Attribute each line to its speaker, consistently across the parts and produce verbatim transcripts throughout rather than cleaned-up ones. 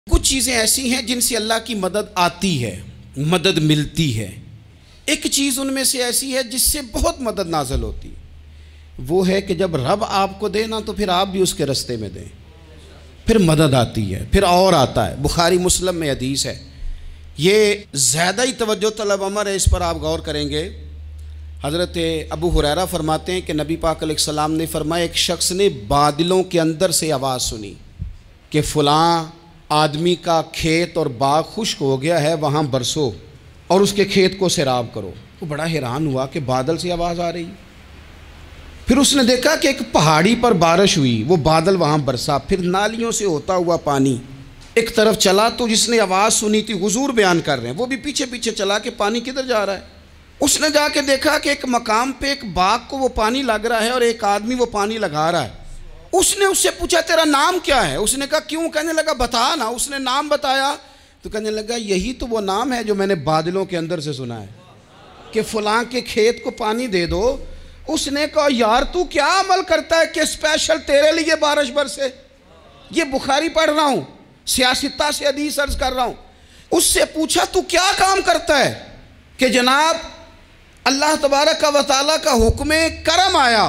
Speaker 1: कुछ चीज़ें ऐसी हैं जिनसे अल्लाह की मदद आती है, मदद मिलती है। एक चीज़ उनमें से ऐसी है जिससे बहुत मदद नाज़िल होती है, वो है कि जब रब आपको दे ना तो फिर आप भी उसके रास्ते में दें, फिर मदद आती है, फिर और आता है। बुखारी मुस्लिम में हदीस है, ये ज़्यादा ही तवज्जो तलब अमर है, इस पर आप गौर करेंगे। हज़रत अबू हुरैरा फरमाते हैं कि नबी पाक अलैहिस्सलाम ने फरमाया, एक शख्स ने बादलों के अंदर से आवाज़ सुनी कि फ़लाँ आदमी का खेत और बाग खुश्क हो गया है, वहाँ बरसो और उसके खेत को सैराब करो। वो बड़ा हैरान हुआ कि बादल से आवाज़ आ रही। फिर उसने देखा कि एक पहाड़ी पर बारिश हुई, वो बादल वहाँ बरसा, फिर नालियों से होता हुआ पानी एक तरफ चला। तो जिसने आवाज़ सुनी थी, हुजूर बयान कर रहे हैं, वो भी पीछे पीछे चला कि पानी किधर जा रहा है। उसने जाके देखा कि एक मकाम पे एक बाग को वो पानी लग रहा है और एक आदमी वो पानी लगा रहा है। उसने उससे पूछा, तेरा नाम क्या है? उसने कहा क्यों? कहने लगा बता ना। उसने नाम बताया तो कहने लगा, यही तो वो नाम है जो मैंने बादलों के अंदर से सुना है कि फ़लाँ के खेत को पानी दे दो। उसने कहा, यार तू क्या अमल करता है कि स्पेशल तेरे लिए बारिश बरसे? ये बुखारी पढ़ रहा हूँ, सियासता से हदीस अर्ज कर रहा हूँ। उससे पूछा, तू क्या काम करता है कि जनाब अल्लाह तबारक व तआला का हुक्म करम आया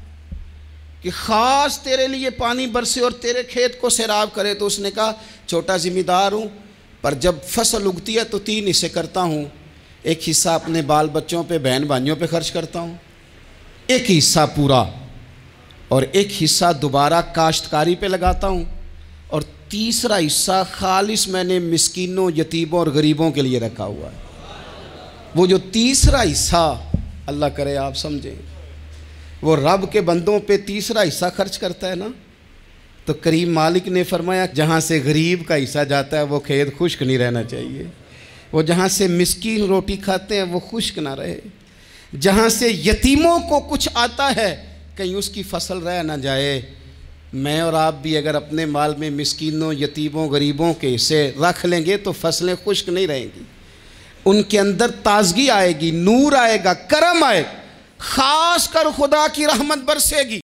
Speaker 1: कि ख़ास तेरे लिए पानी बरसे और तेरे खेत को सैराब करे? तो उसने कहा, छोटा ज़िम्मेदार हूँ, पर जब फसल उगती है तो तीन हिस्से करता हूँ। एक हिस्सा अपने बाल बच्चों पे, बहन भाइयों पे खर्च करता हूँ, एक हिस्सा पूरा, और एक हिस्सा दोबारा काश्तकारी पे लगाता हूँ, और तीसरा हिस्सा खालिस मैंने मिस्कीनों, यतीमों और गरीबों के लिए रखा हुआ है। वो जो तीसरा हिस्सा, अल्लाह करे आप समझें, वो रब के बंदों पे तीसरा हिस्सा खर्च करता है ना, तो करीम मालिक ने फरमाया, जहाँ से गरीब का हिस्सा जाता है वो खेत खुश्क नहीं रहना चाहिए। वो जहाँ से मिस्कीन रोटी खाते हैं वो खुश्क ना रहे। जहाँ से यतीमों को कुछ आता है कहीं उसकी फसल रह ना जाए। मैं और आप भी अगर अपने माल में मिस्कीनों, यतीमों, गरीबों के हिस्से रख लेंगे तो फसलें खुश्क नहीं रहेंगी, उनके अंदर ताजगी आएगी, नूर आएगा, करम आएगा, ख़ास कर खुदा की रहमत बरसेगी।